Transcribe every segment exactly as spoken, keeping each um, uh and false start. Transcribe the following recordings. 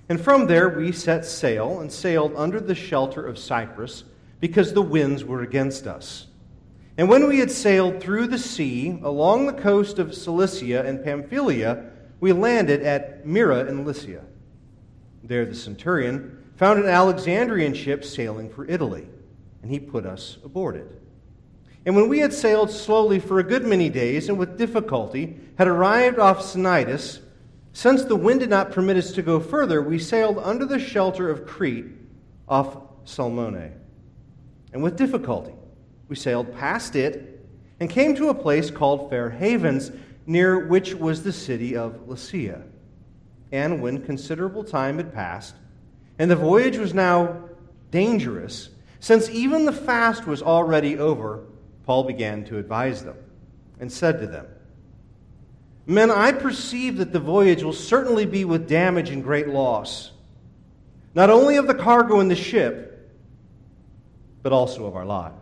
And from there we set sail and sailed under the shelter of Cyprus, because the winds were against us. And when we had sailed through the sea, along the coast of Cilicia and Pamphylia, we landed at Myra in Lycia. There the centurion found an Alexandrian ship sailing for Italy, and he put us aboard it. And when we had sailed slowly for a good many days, and with difficulty had arrived off Cnidus, since the wind did not permit us to go further, we sailed under the shelter of Crete off Salmone. And with difficulty we sailed past it and came to a place called Fair Havens, near which was the city of Lasea. And when considerable time had passed, and the voyage was now dangerous, since even the fast was already over, Paul began to advise them, and said to them, Men, I perceive that the voyage will certainly be with damage and great loss, not only of the cargo in the ship, but also of our lives.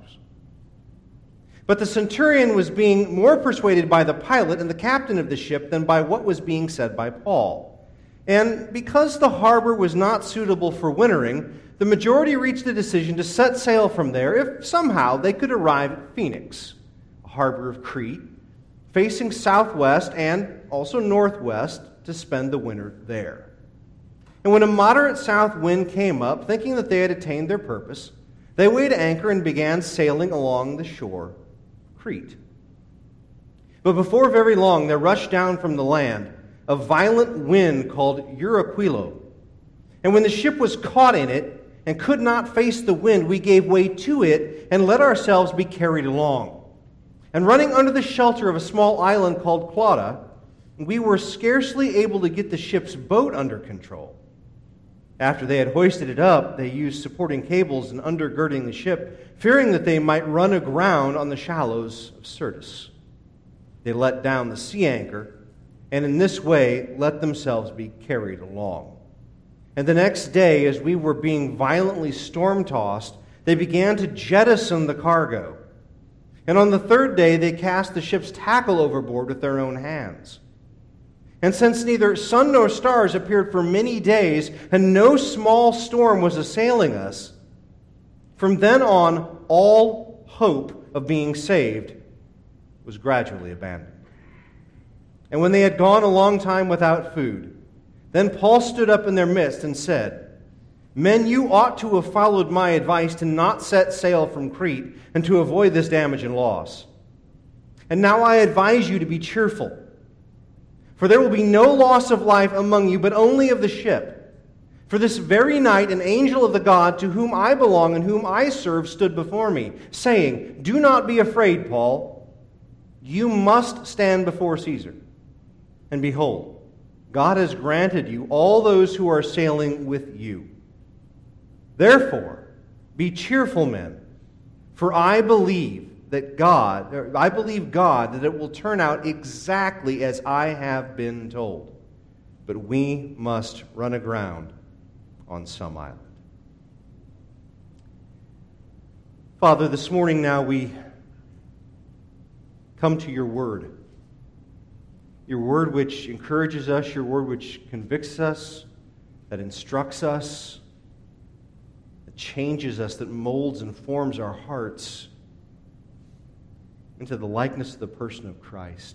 But the centurion was being more persuaded by the pilot and the captain of the ship than by what was being said by Paul. And because the harbor was not suitable for wintering, the majority reached a decision to set sail from there if somehow they could arrive at Phoenix, a harbor of Crete, facing southwest and also northwest, to spend the winter there. And when a moderate south wind came up, thinking that they had attained their purpose, they weighed anchor and began sailing along the shore of Crete. But before very long there rushed down from the land a violent wind called Euraquilo. And when the ship was caught in it and could not face the wind, we gave way to it and let ourselves be carried along. And running under the shelter of a small island called Clauda, we were scarcely able to get the ship's boat under control. After they had hoisted it up, they used supporting cables and undergirding the ship, fearing that they might run aground on the shallows of Syrtis. They let down the sea anchor, and in this way let themselves be carried along. And the next day, as we were being violently storm-tossed, they began to jettison the cargo. And on the third day they cast the ship's tackle overboard with their own hands. And since neither sun nor stars appeared for many days, and no small storm was assailing us, from then on all hope of being saved was gradually abandoned. And when they had gone a long time without food, then Paul stood up in their midst and said, Men, you ought to have followed my advice to not set sail from Crete and to avoid this damage and loss. And now I advise you to be cheerful, for there will be no loss of life among you, but only of the ship. For this very night an angel of the God to whom I belong and whom I serve stood before me, saying, Do not be afraid, Paul. You must stand before Caesar. And behold, God has granted you all those who are sailing with you. Therefore, be cheerful, men, for I believe that God, or I believe God that it will turn out exactly as I have been told. But we must run aground on some island. Father, this morning now we come to your word. Your word which encourages us, your word which convicts us, that instructs us, that changes us, that molds and forms our hearts into the likeness of the person of Christ.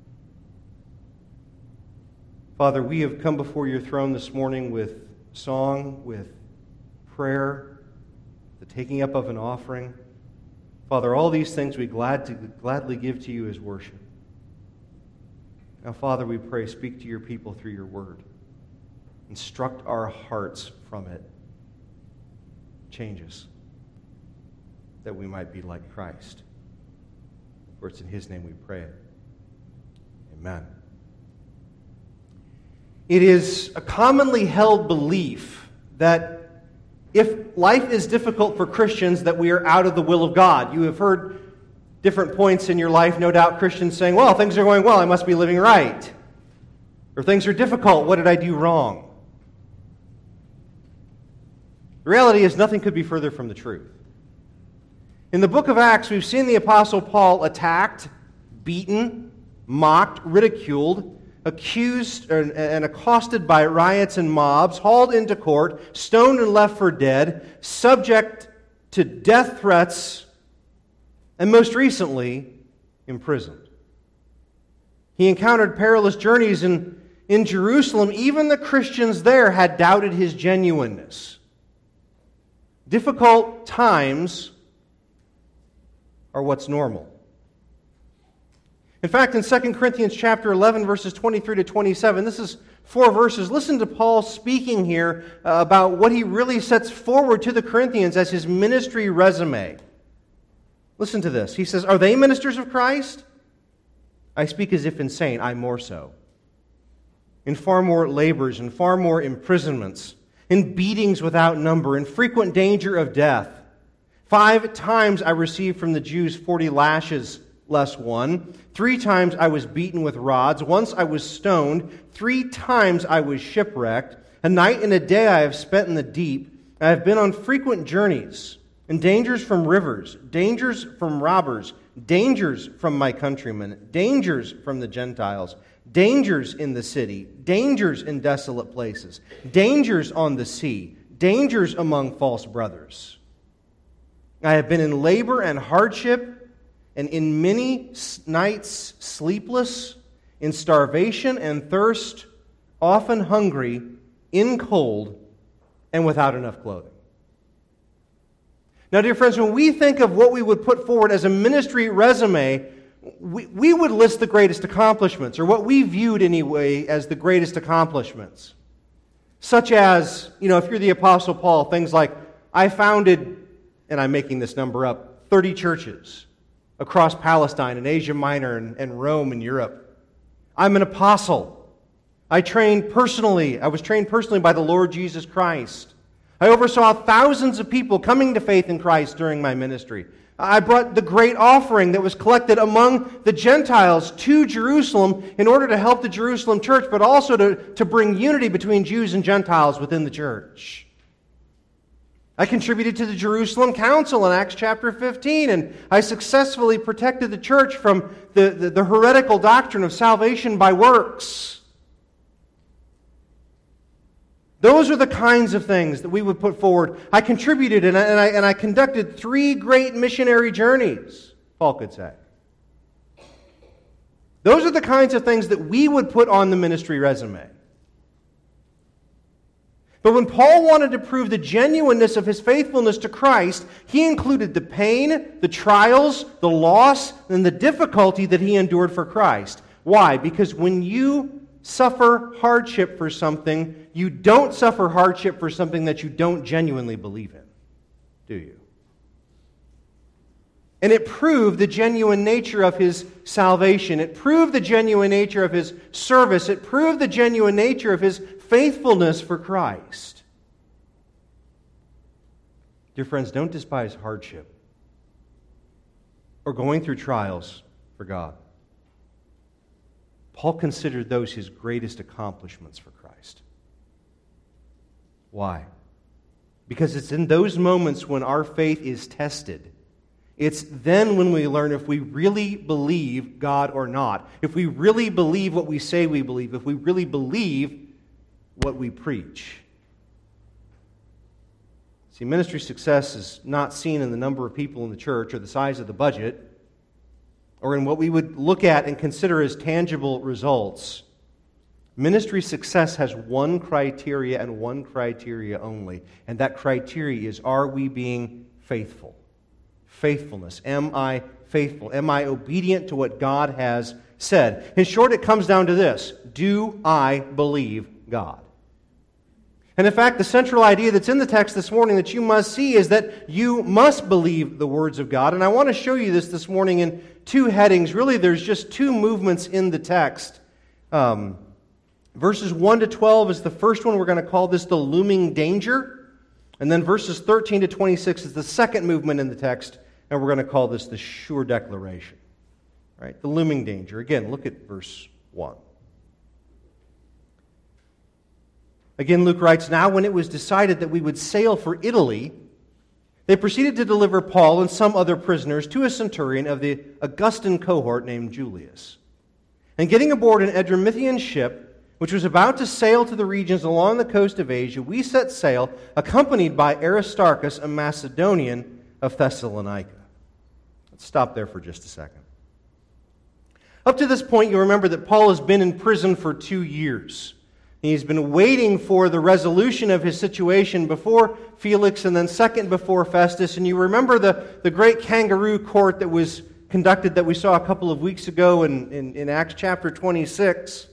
Father, we have come before your throne this morning with song, with prayer, the taking up of an offering. Father, all these things we glad to, gladly give to you as worship. Now, Father, we pray, speak to your people through your word. Instruct our hearts from it. Change us, that we might be like Christ. For it's in his name we pray. Amen. It is a commonly held belief that if life is difficult for Christians, that we are out of the will of God. You have heard different points in your life, no doubt, Christians saying, well, things are going well, I must be living right. Or things are difficult, what did I do wrong? The reality is nothing could be further from the truth. In the book of Acts, we've seen the Apostle Paul attacked, beaten, mocked, ridiculed, accused and accosted by riots and mobs, hauled into court, stoned and left for dead, subject to death threats, and most recently, imprisoned. He encountered perilous journeys in, in Jerusalem. Even the Christians there had doubted his genuineness. Difficult times are what's normal. In fact, in Second Corinthians chapter eleven, verses twenty-three to twenty-seven, this is four verses. Listen to Paul speaking here uh, about what he really sets forward to the Corinthians as his ministry resume. Listen to this. He says, "Are they ministers of Christ? I speak as if insane, I more so. In far more labors, in far more imprisonments, in beatings without number, in frequent danger of death. Five times I received from the Jews forty lashes, less one. Three times I was beaten with rods. Once I was stoned. Three times I was shipwrecked. A night and a day I have spent in the deep. I have been on frequent journeys, in dangers from rivers, dangers from robbers, dangers from my countrymen, dangers from the Gentiles, dangers in the city, dangers in desolate places, dangers on the sea, dangers among false brothers. I have been in labor and hardship, and in many nights sleepless, in starvation and thirst, often hungry, in cold, and without enough clothing." Now, dear friends, when we think of what we would put forward as a ministry resume, we, we would list the greatest accomplishments, or what we viewed anyway as the greatest accomplishments. Such as, you know, if you're the Apostle Paul, things like, I founded, and I'm making this number up, thirty churches across Palestine and Asia Minor and, and Rome and Europe. I'm an apostle. I trained personally, I was trained personally by the Lord Jesus Christ. I oversaw thousands of people coming to faith in Christ during my ministry. I brought the great offering that was collected among the Gentiles to Jerusalem in order to help the Jerusalem church, but also to, to bring unity between Jews and Gentiles within the church. I contributed to the Jerusalem Council in Acts chapter fifteen, and I successfully protected the church from the, the, the heretical doctrine of salvation by works. Those are the kinds of things that we would put forward. I contributed and I, and I, and I conducted three great missionary journeys, Paul could say. Those are the kinds of things that we would put on the ministry resume. But when Paul wanted to prove the genuineness of his faithfulness to Christ, he included the pain, the trials, the loss, and the difficulty that he endured for Christ. Why? Because when you suffer hardship for something, you don't suffer hardship for something that you don't genuinely believe in, do you? And it proved the genuine nature of his salvation. It proved the genuine nature of his service. It proved the genuine nature of his faithfulness for Christ. Dear friends, don't despise hardship or going through trials for God. Paul considered those his greatest accomplishments for Christ. Why? Because it's in those moments when our faith is tested. It's then when we learn if we really believe God or not. If we really believe what we say we believe. If we really believe what we preach. See, ministry success is not seen in the number of people in the church or the size of the budget, or in what we would look at and consider as tangible results. Ministry success has one criteria and one criteria only, and that criteria is, are we being faithful? Faithfulness. Am I faithful? Am I obedient to what God has said? In short, it comes down to this: do I believe God? And in fact, the central idea that's in the text this morning that you must see is that you must believe the words of God. And I want to show you this this morning in two headings. Really, there's just two movements in the text. Um, verses one to twelve is the first one. We're going to call this the looming danger. And then verses thirteen to twenty-six is the second movement in the text, and we're going to call this the sure declaration. Right? The looming danger. Again, look at verse one. Again, Luke writes, "Now when it was decided that we would sail for Italy, they proceeded to deliver Paul and some other prisoners to a centurion of the Augustan cohort named Julius. And getting aboard an Adramyttian ship, which was about to sail to the regions along the coast of Asia, we set sail, accompanied by Aristarchus, a Macedonian of Thessalonica. Let's stop there for just a second. Up to this point, you'll remember that Paul has been in prison for two years. He's been waiting for the resolution of his situation before Felix and then second before Festus. And you remember the, the great kangaroo court that was conducted that we saw a couple of weeks ago in, in, in Acts chapter twenty-six.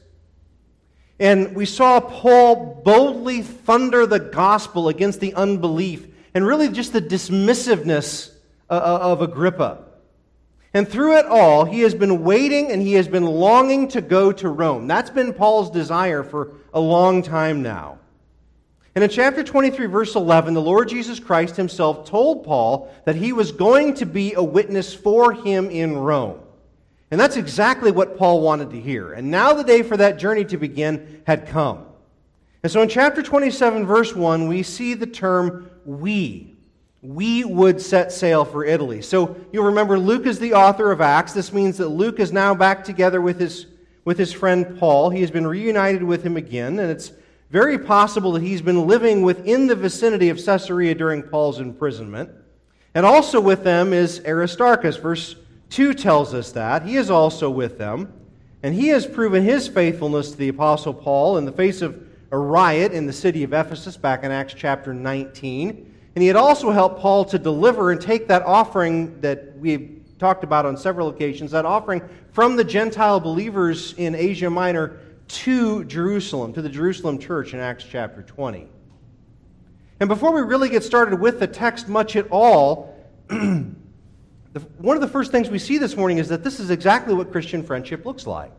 And we saw Paul boldly thunder the gospel against the unbelief and really just the dismissiveness of Agrippa. And through it all, he has been waiting and he has been longing to go to Rome. That's been Paul's desire for a long time now. And in chapter twenty-three, verse eleven, the Lord Jesus Christ himself told Paul that he was going to be a witness for him in Rome. And that's exactly what Paul wanted to hear. And now the day for that journey to begin had come. And so in chapter twenty-seven, verse one, we see the term we. We would set sail for Italy. So you'll remember Luke is the author of Acts. This means that Luke is now back together with his, with his friend Paul. He has been reunited with him again, and it's very possible that he's been living within the vicinity of Caesarea during Paul's imprisonment. And also with them is Aristarchus. Verse two tells us that. He is also with them, and he has proven his faithfulness to the Apostle Paul in the face of a riot in the city of Ephesus back in Acts chapter nineteen. And he had also helped Paul to deliver and take that offering that we've talked about on several occasions, that offering from the Gentile believers in Asia Minor to Jerusalem, to the Jerusalem church in Acts chapter twenty. And before we really get started with the text much at all, one of the first things we see this morning is that this is exactly what Christian friendship looks like.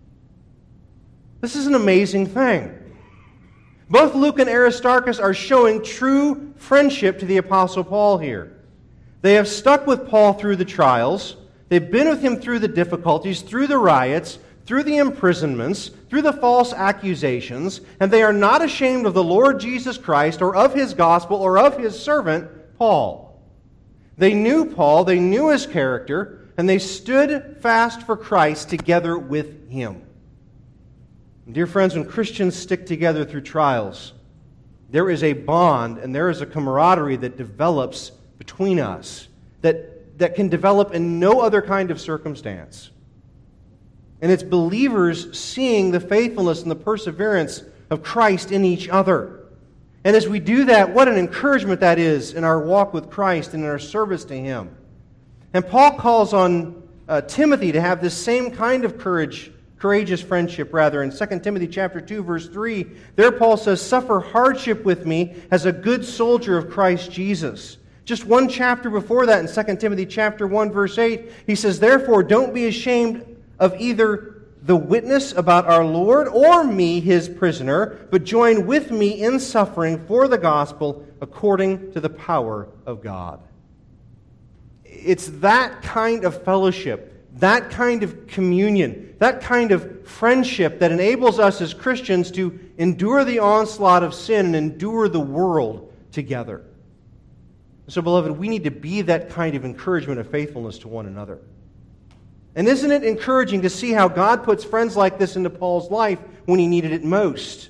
This is an amazing thing. Both Luke and Aristarchus are showing true friendship to the Apostle Paul here. They have stuck with Paul through the trials. They've been with him through the difficulties, through the riots, through the imprisonments, through the false accusations, and they are not ashamed of the Lord Jesus Christ or of his gospel or of his servant, Paul. They knew Paul, they knew his character, and they stood fast for Christ together with him. Dear friends, when Christians stick together through trials, there is a bond and there is a camaraderie that develops between us that, that can develop in no other kind of circumstance. And it's believers seeing the faithfulness and the perseverance of Christ in each other. And as we do that, what an encouragement that is in our walk with Christ and in our service to Him. And Paul calls on uh, Timothy to have this same kind of courage Courageous friendship, rather. In Second Timothy chapter two, verse three, there Paul says, "Suffer hardship with me as a good soldier of Christ Jesus." Just one chapter before that, in Second Timothy chapter one, verse eight, he says, "Therefore don't be ashamed of either the witness about our Lord or me, his prisoner, but join with me in suffering for the gospel according to the power of God." It's that kind of fellowship, that kind of communion, that kind of friendship that enables us as Christians to endure the onslaught of sin and endure the world together. So, beloved, we need to be that kind of encouragement of faithfulness to one another. And isn't it encouraging to see how God puts friends like this into Paul's life when he needed it most?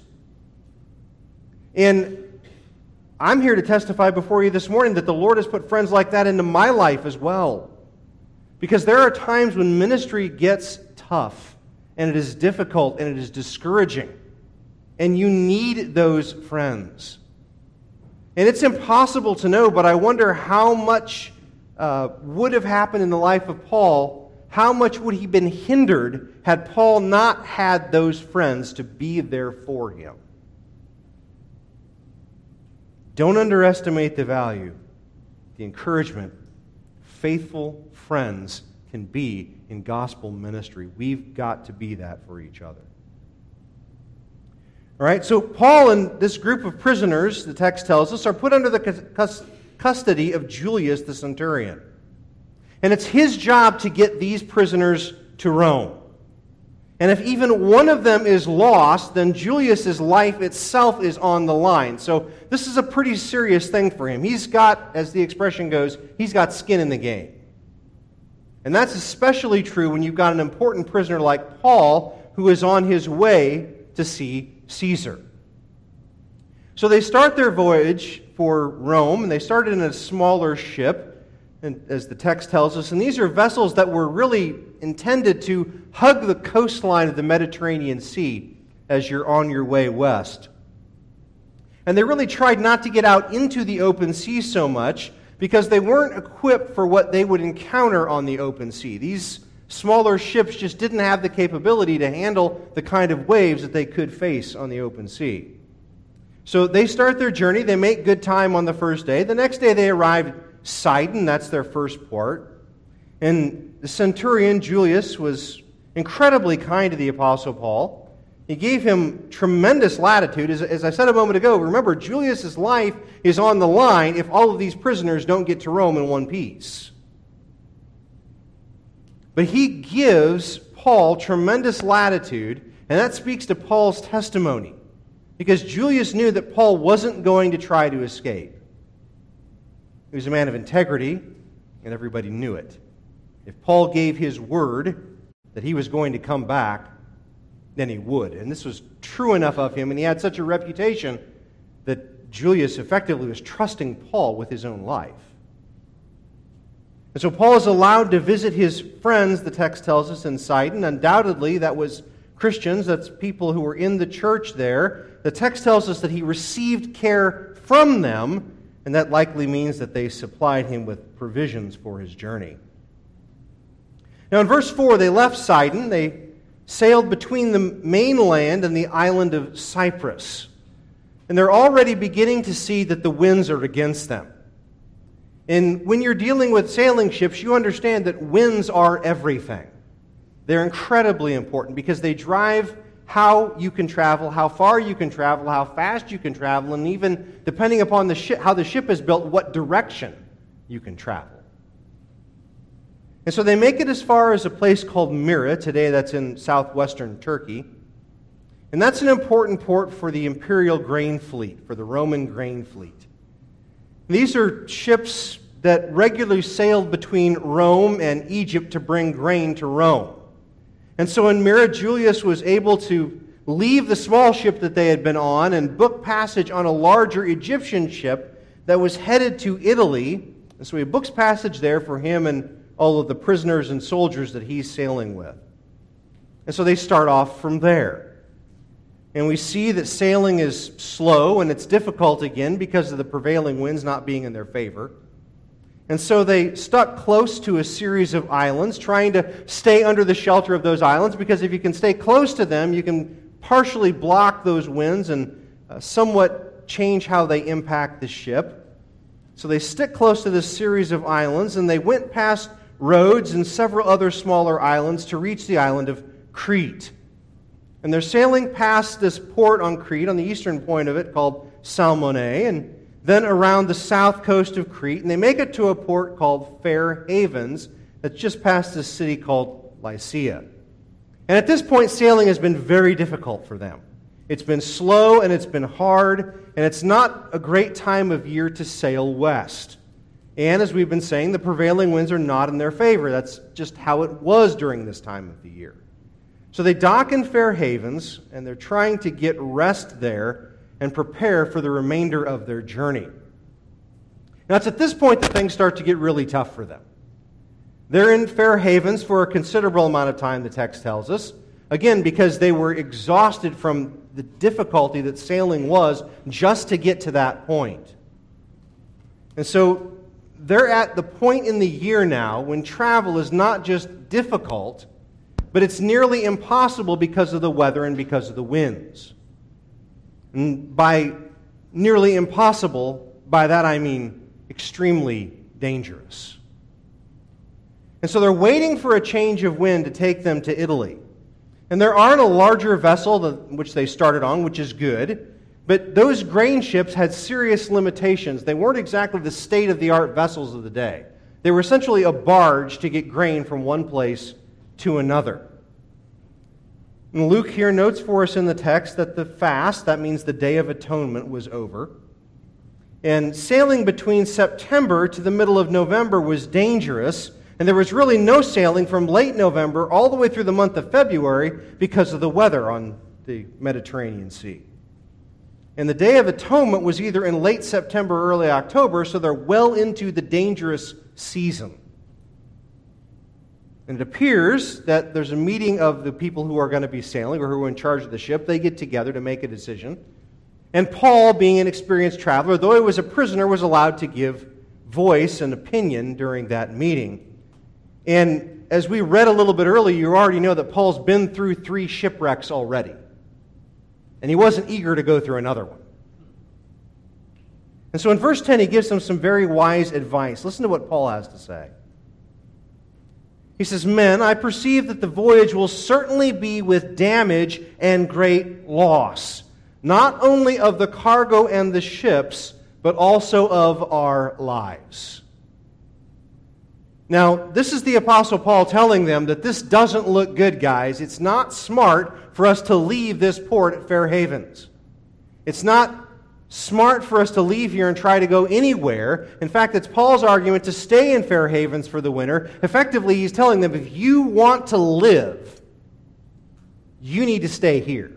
And I'm here to testify before you this morning that the Lord has put friends like that into my life as well. Because there are times when ministry gets tough, and it is difficult, and it is discouraging. And you need those friends. And it's impossible to know, but I wonder how much uh, would have happened in the life of Paul. How much would he have been hindered had Paul not had those friends to be there for him? Don't underestimate the value, the encouragement, faithful friends can be in gospel ministry. We've got to be that for each other. All right, so Paul and this group of prisoners, the text tells us, are put under the custody of Julius the centurion. And it's his job to get these prisoners to Rome. And if even one of them is lost, then Julius's life itself is on the line. So this is a pretty serious thing for him. He's got, as the expression goes, he's got skin in the game. And that's especially true when you've got an important prisoner like Paul who is on his way to see Caesar. So they start their voyage for Rome, and they started in a smaller ship, and as the text tells us, and these are vessels that were really intended to hug the coastline of the Mediterranean Sea as you're on your way west. And they really tried not to get out into the open sea so much because they weren't equipped for what they would encounter on the open sea. These smaller ships just didn't have the capability to handle the kind of waves that they could face on the open sea. So they start their journey. They make good time on the first day. The next day they arrive Sidon. That's their first port. And the centurion, Julius, was incredibly kind to the Apostle Paul. He gave him tremendous latitude. As, as I said a moment ago, remember, Julius' life is on the line if all of these prisoners don't get to Rome in one piece. But he gives Paul tremendous latitude, and that speaks to Paul's testimony. Because Julius knew that Paul wasn't going to try to escape. He was a man of integrity, and everybody knew it. If Paul gave his word that he was going to come back, then he would. And this was true enough of him, and he had such a reputation that Julius effectively was trusting Paul with his own life. And so Paul is allowed to visit his friends, the text tells us, in Sidon. Undoubtedly, that was Christians, that's people who were in the church there. The text tells us that he received care from them, and that likely means that they supplied him with provisions for his journey. Now in verse four, they left Sidon. They sailed between the mainland and the island of Cyprus. And they're already beginning to see that the winds are against them. And when you're dealing with sailing ships, you understand that winds are everything. They're incredibly important because they drive how you can travel, how far you can travel, how fast you can travel, and even, depending upon the ship, how the ship is built, what direction you can travel. And so they make it as far as a place called Myra. Today that's in southwestern Turkey. And that's an important port for the imperial grain fleet, for the Roman grain fleet. These are ships that regularly sailed between Rome and Egypt to bring grain to Rome. And so in Myra, Julius was able to leave the small ship that they had been on and book passage on a larger Egyptian ship that was headed to Italy. And so he books passage there for him and all of the prisoners and soldiers that he's sailing with. And so they start off from there. And we see that sailing is slow and it's difficult again because of the prevailing winds not being in their favor. And so they stuck close to a series of islands, trying to stay under the shelter of those islands, because if you can stay close to them, you can partially block those winds and uh, somewhat change how they impact the ship. So they stick close to this series of islands, and they went past Rhodes and several other smaller islands to reach the island of Crete. And they're sailing past this port on Crete, on the eastern point of it, called Salmone, and then around the south coast of Crete, and they make it to a port called Fair Havens that's just past this city called Lycia. And at this point, sailing has been very difficult for them. It's been slow and it's been hard, and it's not a great time of year to sail west. And as we've been saying, the prevailing winds are not in their favor. That's just how it was during this time of the year. So they dock in Fair Havens, and they're trying to get rest there and prepare for the remainder of their journey. Now, it's at this point that things start to get really tough for them. They're in Fair Havens for a considerable amount of time, the text tells us. Again, because they were exhausted from the difficulty that sailing was just to get to that point. And so they're at the point in the year now when travel is not just difficult, but it's nearly impossible because of the weather and because of the winds. And by nearly impossible, by that I mean extremely dangerous. And so they're waiting for a change of wind to take them to Italy. And there aren't a larger vessel than which they started on, which is good, but those grain ships had serious limitations. They weren't exactly the state-of-the-art vessels of the day. They were essentially a barge to get grain from one place to another. And Luke here notes for us in the text that the fast, that means the Day of Atonement, was over. And sailing between September to the middle of November was dangerous And there was really no sailing from late November all the way through the month of February because of the weather on the Mediterranean Sea. And the Day of Atonement was either in late September or early October, so they're well into the dangerous season. And it appears that there's a meeting of the people who are going to be sailing or who are in charge of the ship. They get together to make a decision. And Paul, being an experienced traveler, though he was a prisoner, was allowed to give voice and opinion during that meeting. And as we read a little bit earlier, you already know that Paul's been through three shipwrecks already. And he wasn't eager to go through another one. And so in verse ten, he gives them some very wise advice. Listen to what Paul has to say. He says, "Men, I perceive that the voyage will certainly be with damage and great loss, not only of the cargo and the ships, but also of our lives." Now, this is the Apostle Paul telling them that this doesn't look good, guys. It's not smart for us to leave this port at Fair Havens. It's not smart for us to leave here and try to go anywhere. In fact, it's Paul's argument to stay in Fair Havens for the winter. Effectively, he's telling them, if you want to live, you need to stay here.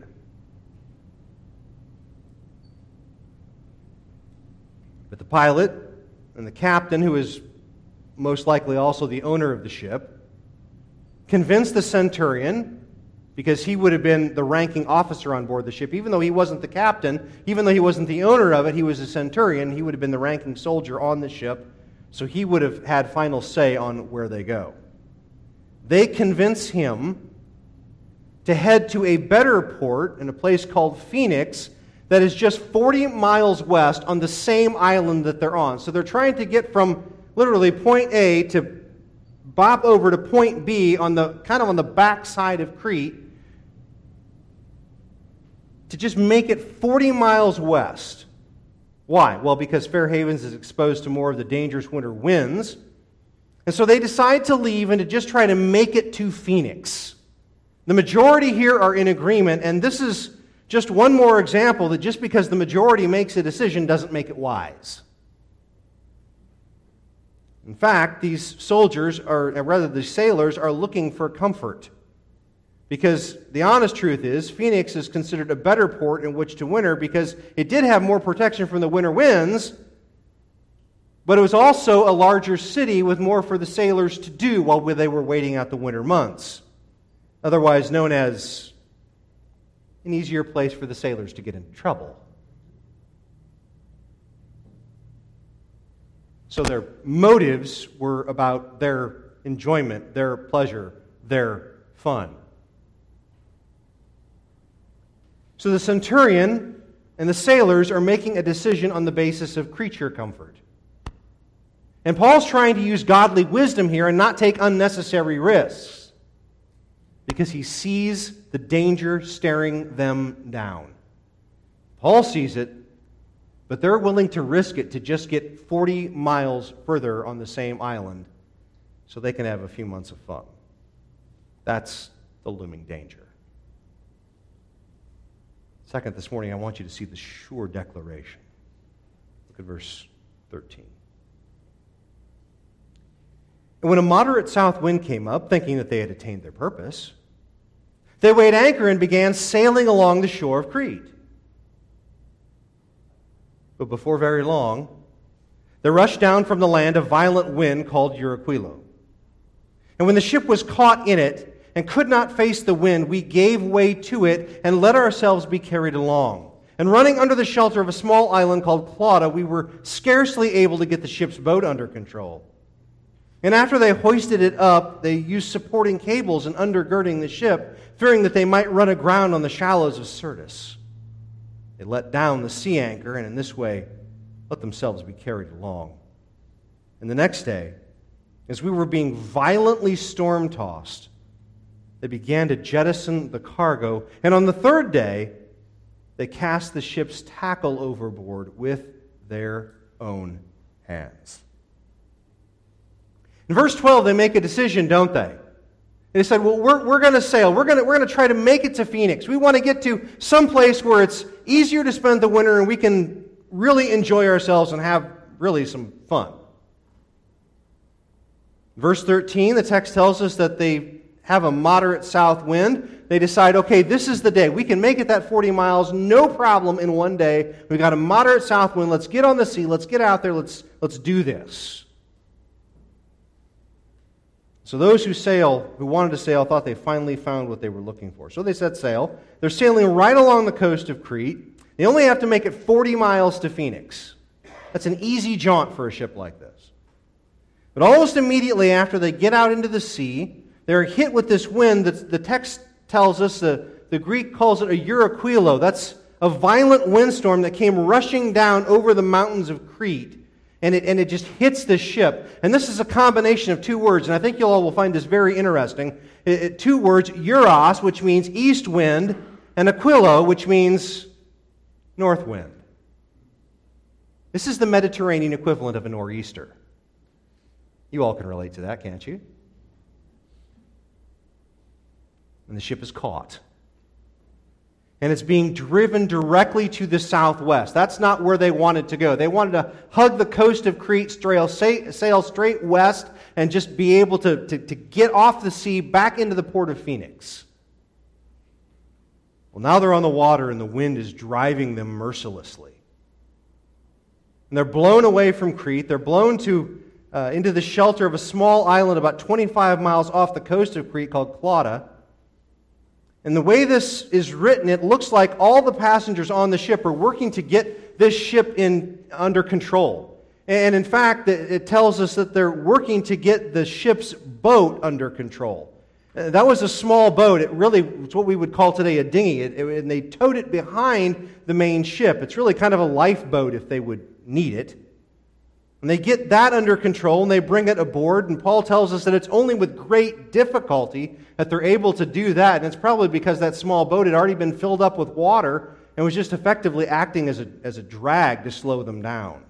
But the pilot and the captain, who is most likely also the owner of the ship, convinced the centurion, because he would have been the ranking officer on board the ship, even though he wasn't the captain, even though he wasn't the owner of it, he was a centurion, he would have been the ranking soldier on the ship, so he would have had final say on where they go. They convince him to head to a better port in a place called Phoenix that is just forty miles west on the same island that they're on. So they're trying to get from literally point A to bop over to point B on the kind of on the back side of Crete to just make it forty miles west. Why? Well, because Fair Havens is exposed to more of the dangerous winter winds. And so they decide to leave and to just try to make it to Phoenix. The majority here are in agreement, and this is just one more example that just because the majority makes a decision doesn't make it wise. In fact, these soldiers, or rather the sailors, are looking for comfort. Because the honest truth is, Phoenix is considered a better port in which to winter because it did have more protection from the winter winds, but it was also a larger city with more for the sailors to do while they were waiting out the winter months. Otherwise known as an easier place for the sailors to get into trouble. So their motives were about their enjoyment, their pleasure, their fun. So the centurion and the sailors are making a decision on the basis of creature comfort. And Paul's trying to use godly wisdom here and not take unnecessary risks because he sees the danger staring them down. Paul sees it, but they're willing to risk it to just get forty miles further on the same island so they can have a few months of fun. That's the looming danger. Second, this morning, I want you to see the sure declaration. Look at verse thirteen. And when a moderate south wind came up, thinking that they had attained their purpose, they weighed anchor and began sailing along the shore of Crete. But before very long, there rushed down from the land a violent wind called Euraquilo. And when the ship was caught in it and could not face the wind, we gave way to it and let ourselves be carried along. And running under the shelter of a small island called Clauda, we were scarcely able to get the ship's boat under control. And after they hoisted it up, they used supporting cables and undergirding the ship, fearing that they might run aground on the shallows of Syrtis. They let down the sea anchor, and in this way let themselves be carried along. And the next day, as we were being violently storm-tossed, they began to jettison the cargo, and on the third day, they cast the ship's tackle overboard with their own hands. In verse twelve, they make a decision, don't they? They said, well, we're, we're going to sail. We're going to, we're going to try to make it to Phoenix. We want to get to some place where it's easier to spend the winter and we can really enjoy ourselves and have really some fun. Verse thirteen, the text tells us that they have a moderate south wind. They decide, okay, this is the day. We can make it that forty miles, no problem in one day. We've got a moderate south wind. Let's get on the sea. Let's get out there. Let's, let's do this. So those who sail, who wanted to sail, thought they finally found what they were looking for. So they set sail. They're sailing right along the coast of Crete. They only have to make it forty miles to Phoenix. That's an easy jaunt for a ship like this. But almost immediately after they get out into the sea, they're hit with this wind that the text tells us, the, the Greek calls it a euraquilo. That's a violent windstorm that came rushing down over the mountains of Crete. And it, and it just hits the ship. And this is a combination of two words, and I think you all will find this very interesting. It, it, two words, euros, which means east wind, and aquilo, which means north wind. This is the Mediterranean equivalent of a nor'easter. You all can relate to that, can't you? And the ship is caught. And it's being driven directly to the southwest. That's not where they wanted to go. They wanted to hug the coast of Crete, sail straight west, and just be able to, to, to get off the sea back into the port of Phoenix. Well, now they're on the water and the wind is driving them mercilessly. And they're blown away from Crete. They're blown to uh, into the shelter of a small island about twenty-five miles off the coast of Crete called Clauda. And the way this is written, it looks like all the passengers on the ship are working to get this ship in under control. And in fact, it tells us that they're working to get the ship's boat under control. That was a small boat. It really was what we would call today a dinghy. It, it, and they towed it behind the main ship. It's really kind of a lifeboat if they would need it. And they get that under control and they bring it aboard. And Paul tells us that it's only with great difficulty that they're able to do that. And it's probably because that small boat had already been filled up with water and was just effectively acting as a, as a drag to slow them down.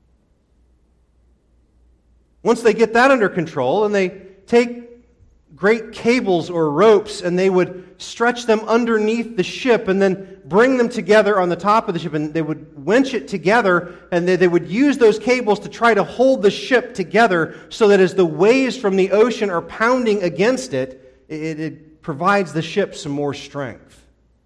Once they get that under control, and they take great cables or ropes and they would stretch them underneath the ship and then bring them together on the top of the ship, and they would winch it together, and they, they would use those cables to try to hold the ship together so that as the waves from the ocean are pounding against it, it, it provides the ship some more strength.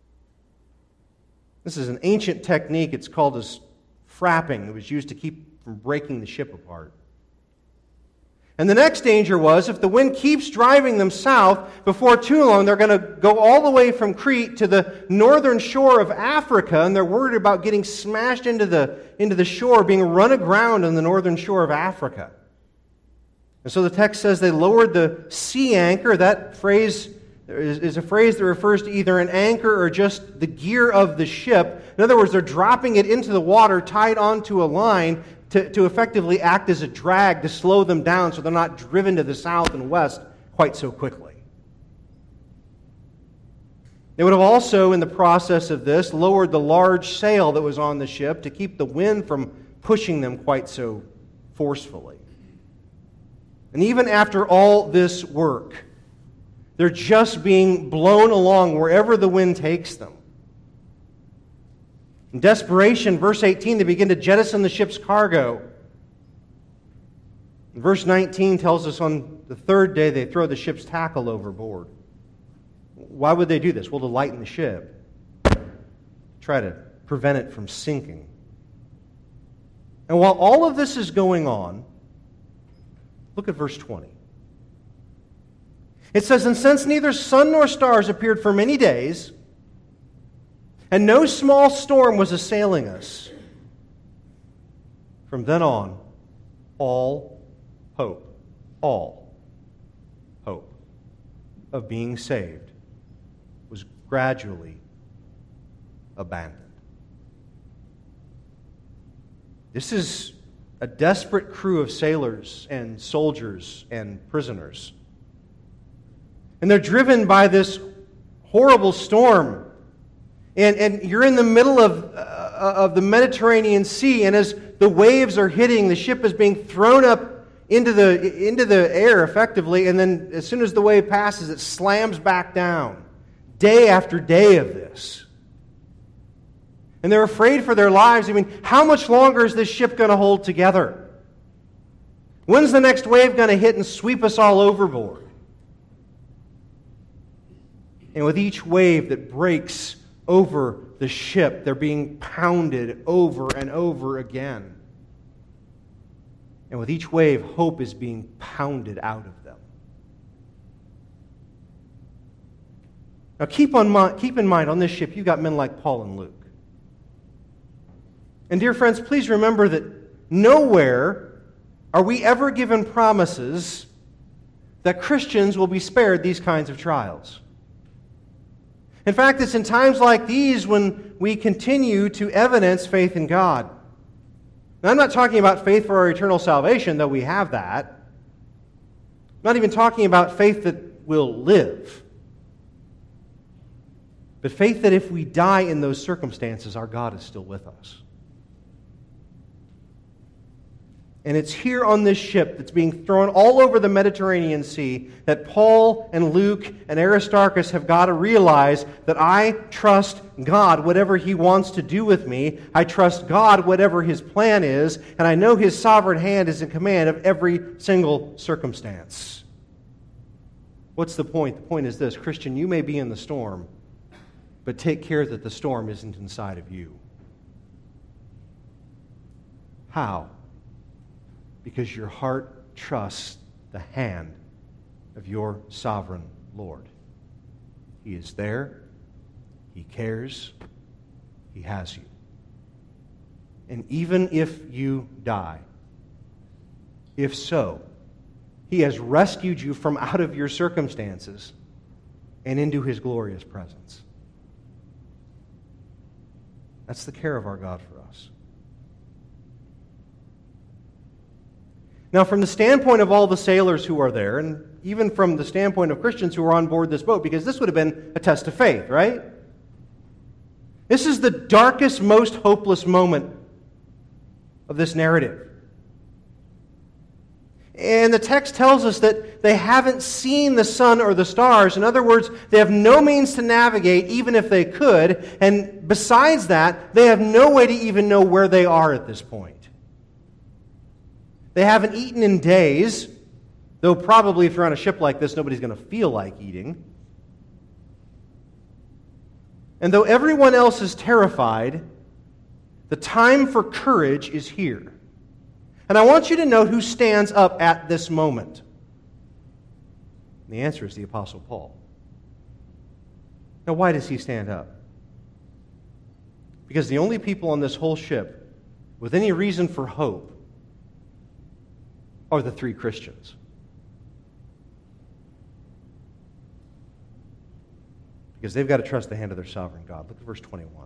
This is an ancient technique. It's called as frapping. It was used to keep from breaking the ship apart. And the next danger was, if the wind keeps driving them south, before too long they're going to go all the way from Crete to the northern shore of Africa, and they're worried about getting smashed into the, into the shore, being run aground on the northern shore of Africa. And so the text says they lowered the sea anchor. That phrase is, is a phrase that refers to either an anchor or just the gear of the ship. In other words, they're dropping it into the water, tied onto a line, To, to effectively act as a drag to slow them down so they're not driven to the south and west quite so quickly. They would have also, in the process of this, lowered the large sail that was on the ship to keep the wind from pushing them quite so forcefully. And even after all this work, they're just being blown along wherever the wind takes them. In desperation, verse eighteen, they begin to jettison the ship's cargo. And verse nineteen tells us on the third day they throw the ship's tackle overboard. Why would they do this? Well, to lighten the ship. Try to prevent it from sinking. And while all of this is going on, look at verse twenty. It says, "And since neither sun nor stars appeared for many days, and no small storm was assailing us, from then on, all hope, all hope of being saved was gradually abandoned." This is a desperate crew of sailors and soldiers and prisoners. And they're driven by this horrible storm. And, and you're in the middle of, uh, of the Mediterranean Sea, and as the waves are hitting, the ship is being thrown up into the, into the air effectively, and then as soon as the wave passes, it slams back down. Day after day of this. And they're afraid for their lives. I mean, how much longer is this ship going to hold together? When's the next wave going to hit and sweep us all overboard? And with each wave that breaks over the ship, they're being pounded over and over again. And with each wave, hope is being pounded out of them. Now keep, on mind, keep in mind, on this ship, you've got men like Paul and Luke. And dear friends, please remember that nowhere are we ever given promises that Christians will be spared these kinds of trials. In fact, it's in times like these when we continue to evidence faith in God. Now, I'm not talking about faith for our eternal salvation, though we have that. I'm not even talking about faith that will live. But faith that if we die in those circumstances, our God is still with us. And it's here on this ship that's being thrown all over the Mediterranean Sea that Paul and Luke and Aristarchus have got to realize that I trust God, whatever He wants to do with me. I trust God, whatever His plan is, and I know His sovereign hand is in command of every single circumstance. What's the point? The point is this: Christian, you may be in the storm, but take care that the storm isn't inside of you. How? Because your heart trusts the hand of your sovereign Lord. He is there. He cares. He has you. And even if you die, if so, He has rescued you from out of your circumstances and into His glorious presence. That's the care of our God for us. Now, from the standpoint of all the sailors who are there, and even from the standpoint of Christians who are on board this boat, because this would have been a test of faith, right? This is the darkest, most hopeless moment of this narrative. And the text tells us that they haven't seen the sun or the stars. In other words, they have no means to navigate, even if they could. And besides that, they have no way to even know where they are at this point. They haven't eaten in days, though probably if you're on a ship like this, nobody's going to feel like eating. And though everyone else is terrified, the time for courage is here. And I want you to note who stands up at this moment. And the answer is the Apostle Paul. Now, why does he stand up? Because the only people on this whole ship with any reason for hope are the three Christians. Because they've got to trust the hand of their sovereign God. Look at verse twenty-one.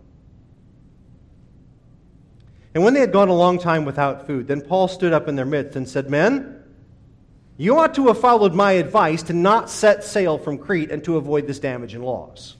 And when they had gone a long time without food, then Paul stood up in their midst and said, Men, you ought to have followed my advice to not set sail from Crete and to avoid this damage and loss.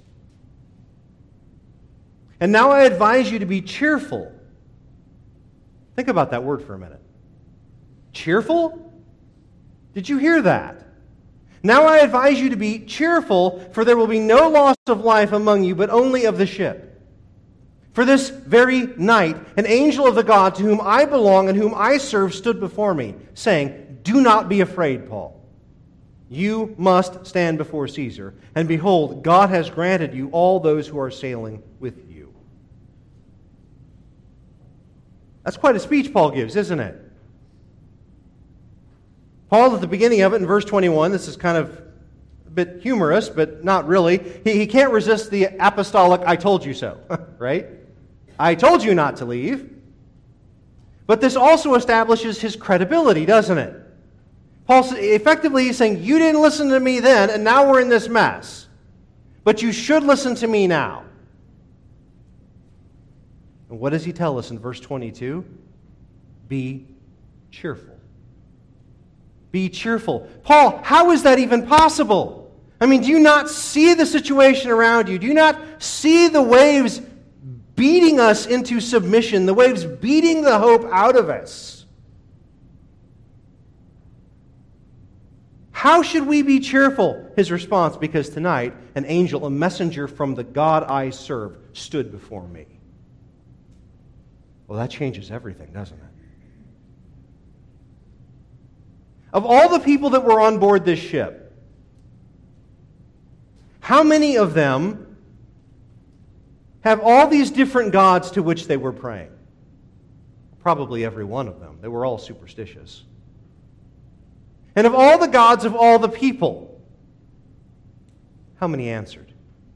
And now I advise you to be cheerful. Think about that word for a minute. Cheerful? Did you hear that? Now I advise you to be cheerful, for there will be no loss of life among you, but only of the ship. For this very night, an angel of the God to whom I belong and whom I serve stood before me, saying, Do not be afraid, Paul. You must stand before Caesar. And behold, God has granted you all those who are sailing with you. That's quite a speech Paul gives, isn't it? Paul, at the beginning of it, in verse twenty-one, this is kind of a bit humorous, but not really. He, he can't resist the apostolic, I told you so, right? I told you not to leave. But this also establishes his credibility, doesn't it? Paul, effectively, he's saying, you didn't listen to me then, and now we're in this mess. But you should listen to me now. And what does he tell us in verse twenty-two? Be cheerful. Be cheerful. Paul, how is that even possible? I mean, do you not see the situation around you? Do you not see the waves beating us into submission, the waves beating the hope out of us? How should we be cheerful? His response, because tonight an angel, a messenger from the God I serve, stood before me. Well, that changes everything, doesn't it? Of all the people that were on board this ship, how many of them have all these different gods to which they were praying? Probably every one of them. They were all superstitious. And of all the gods of all the people, how many answered?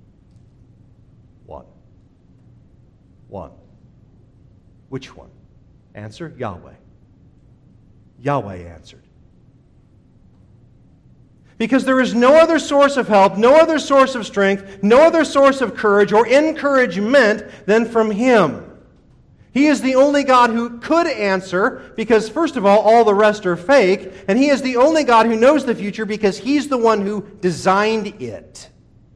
One. One. Which one? Answer, Yahweh. Yahweh answered. Because there is no other source of help, no other source of strength, no other source of courage or encouragement than from Him. He is the only God who could answer, because first of all, all the rest are fake, and He is the only God who knows the future because He's the one who designed it.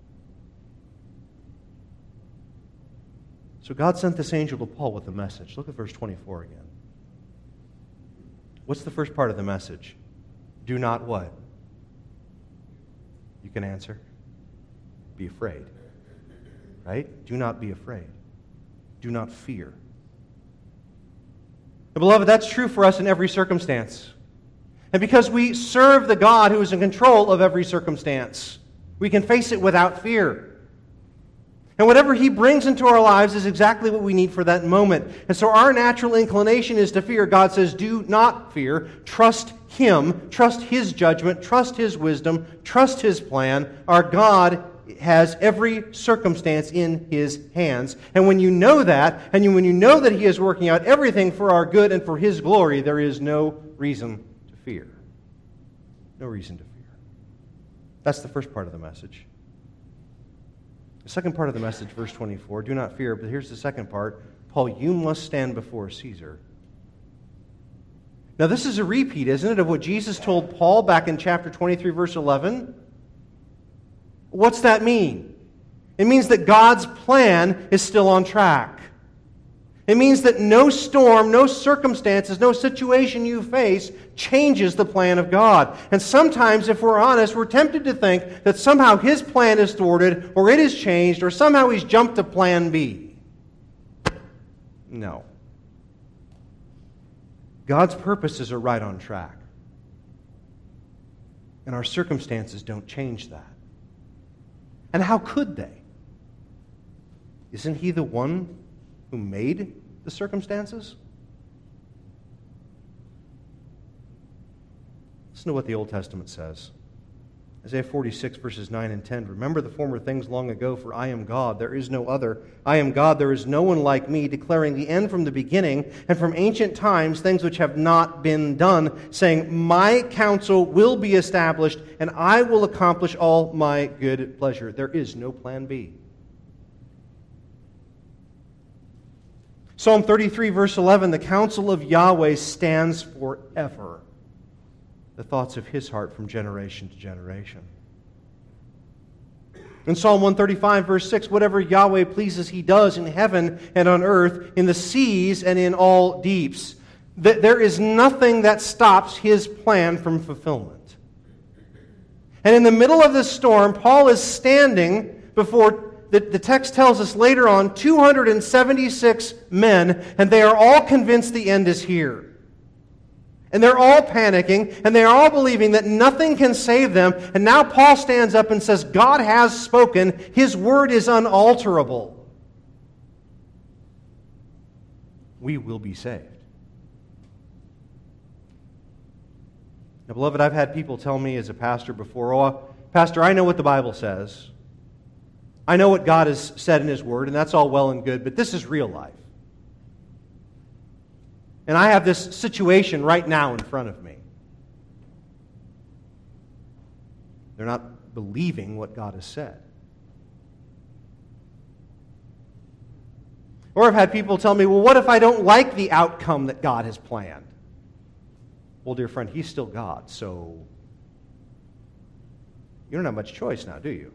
So God sent this angel to Paul with a message. Look at verse twenty-four again. What's the first part of the message? Do not what? You can answer. Be afraid. Right? Do not be afraid. Do not fear. And beloved, that's true for us in every circumstance. And because we serve the God who is in control of every circumstance, we can face it without fear. And whatever He brings into our lives is exactly what we need for that moment. And so our natural inclination is to fear. God says, do not fear. Trust Him. Trust His judgment. Trust His wisdom. Trust His plan. Our God has every circumstance in His hands. And when you know that, and you, when you know that He is working out everything for our good and for His glory, there is no reason to fear. No reason to fear. That's the first part of the message. The second part of the message, verse twenty-four, do not fear, but here's the second part. Paul, you must stand before Caesar. Now this is a repeat, isn't it, of what Jesus told Paul back in chapter twenty-three, verse eleven? What's that mean? It means that God's plan is still on track. It means that no storm, no circumstances, no situation you face changes the plan of God. And sometimes, if we're honest, we're tempted to think that somehow His plan is thwarted, or it is changed, or somehow He's jumped to plan B. No. God's purposes are right on track. And our circumstances don't change that. And how could they? Isn't He the one who made the circumstances? Listen to what the Old Testament says. Isaiah forty-six, verses nine and ten. Remember the former things long ago, for I am God, there is no other. I am God, there is no one like me, declaring the end from the beginning, and from ancient times things which have not been done, saying, my counsel will be established, and I will accomplish all my good pleasure. There is no plan B. Psalm thirty-three, verse eleven, the counsel of Yahweh stands forever, the thoughts of His heart from generation to generation. In Psalm one thirty-five, verse six, whatever Yahweh pleases He does in heaven and on earth, in the seas and in all deeps. There is nothing that stops His plan from fulfillment. And in the middle of this storm, Paul is standing before, the, the text tells us later on, two hundred seventy-six men, and they are all convinced the end is here. And they're all panicking, and they're all believing that nothing can save them. And now Paul stands up and says, God has spoken. His word is unalterable. We will be saved. Now, beloved, I've had people tell me as a pastor before, oh, Pastor, I know what the Bible says. I know what God has said in His word, and that's all well and good, but this is real life. And I have this situation right now in front of me. They're not believing what God has said. Or I've had people tell me, well, what if I don't like the outcome that God has planned? Well, dear friend, He's still God, so you don't have much choice now, do you?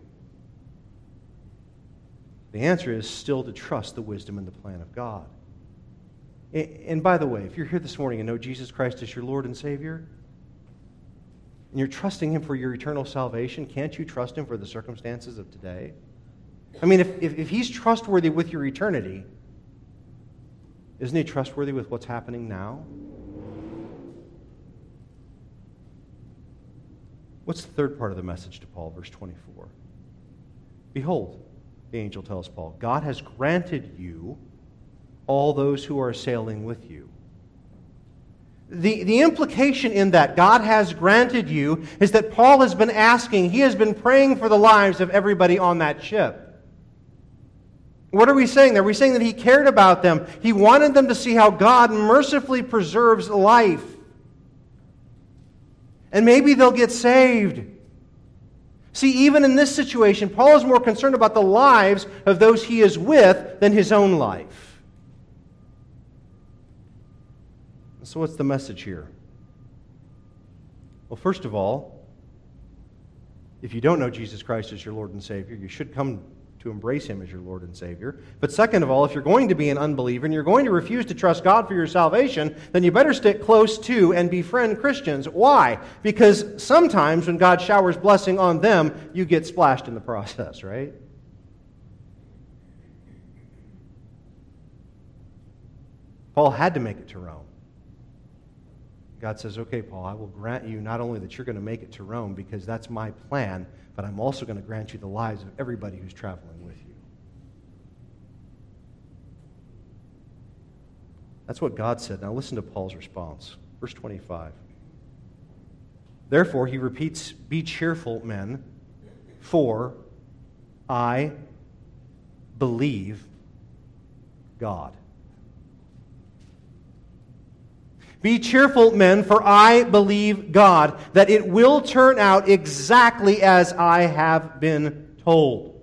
The answer is still to trust the wisdom and the plan of God. And by the way, if you're here this morning and know Jesus Christ is your Lord and Savior, and you're trusting Him for your eternal salvation, can't you trust Him for the circumstances of today? I mean, if, if, if He's trustworthy with your eternity, isn't He trustworthy with what's happening now? What's the third part of the message to Paul, verse twenty-four? Behold, the angel tells Paul, God has granted you all those who are sailing with you. The, the implication in that God has granted you is that Paul has been asking, he has been praying for the lives of everybody on that ship. What are we saying there? We're saying that he cared about them. He wanted them to see how God mercifully preserves life. And maybe they'll get saved. See, even in this situation, Paul is more concerned about the lives of those he is with than his own life. So what's the message here? Well, first of all, if you don't know Jesus Christ as your Lord and Savior, you should come to embrace Him as your Lord and Savior. But second of all, if you're going to be an unbeliever and you're going to refuse to trust God for your salvation, then you better stick close to and befriend Christians. Why? Because sometimes when God showers blessing on them, you get splashed in the process, right? Paul had to make it to Rome. God says, okay, Paul, I will grant you not only that you're going to make it to Rome because that's my plan, but I'm also going to grant you the lives of everybody who's traveling with you. That's what God said. Now listen to Paul's response. Verse twenty-five. Therefore, he repeats, be cheerful, men, for I believe God. Be cheerful, men, for I believe God, that it will turn out exactly as I have been told.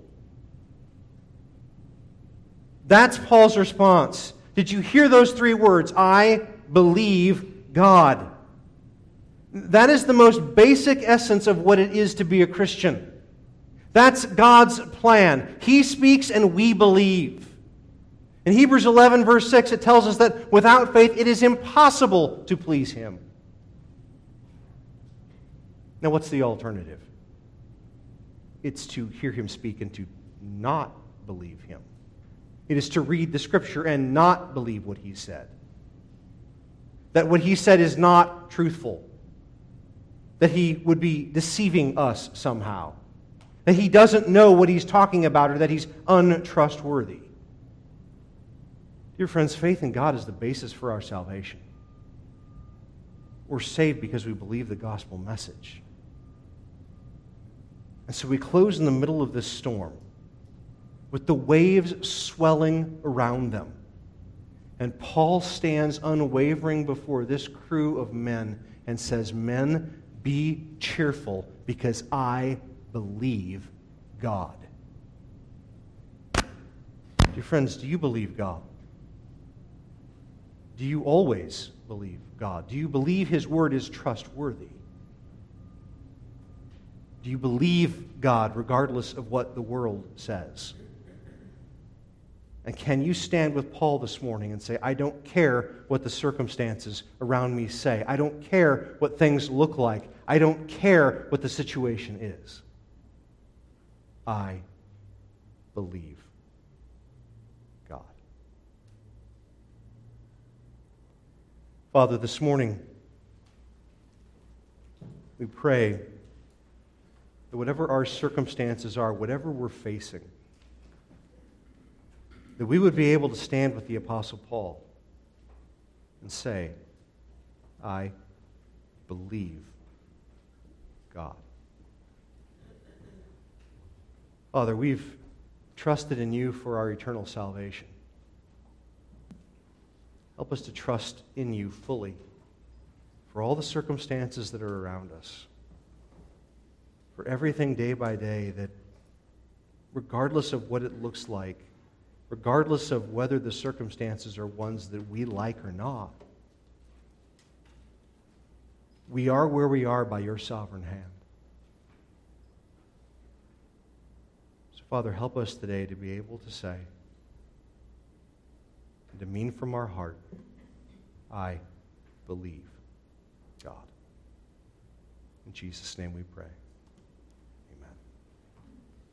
That's Paul's response. Did you hear those three words? I believe God. That is the most basic essence of what it is to be a Christian. That's God's plan. He speaks and we believe. In Hebrews eleven, verse six, it tells us that without faith it is impossible to please Him. Now, what's the alternative? It's to hear Him speak and to not believe Him. It is to read the Scripture and not believe what He said. That what He said is not truthful. That He would be deceiving us somehow. That He doesn't know what He's talking about or that He's untrustworthy. Dear friends, faith in God is the basis for our salvation. We're saved because we believe the gospel message. And so we close in the middle of this storm with the waves swelling around them. And Paul stands unwavering before this crew of men and says, men, be cheerful because I believe God. Dear friends, do you believe God? Do you always believe God? Do you believe His Word is trustworthy? Do you believe God regardless of what the world says? And can you stand with Paul this morning and say, I don't care what the circumstances around me say. I don't care what things look like. I don't care what the situation is. I believe God. Father, this morning, we pray that whatever our circumstances are, whatever we're facing, that we would be able to stand with the Apostle Paul and say, I believe God. Father, we've trusted in You for our eternal salvation. Help us to trust in You fully for all the circumstances that are around us, for everything day by day, that regardless of what it looks like, regardless of whether the circumstances are ones that we like or not, we are where we are by Your sovereign hand. So, Father, help us today to be able to say, and to mean from our heart, I believe God. In Jesus' name we pray.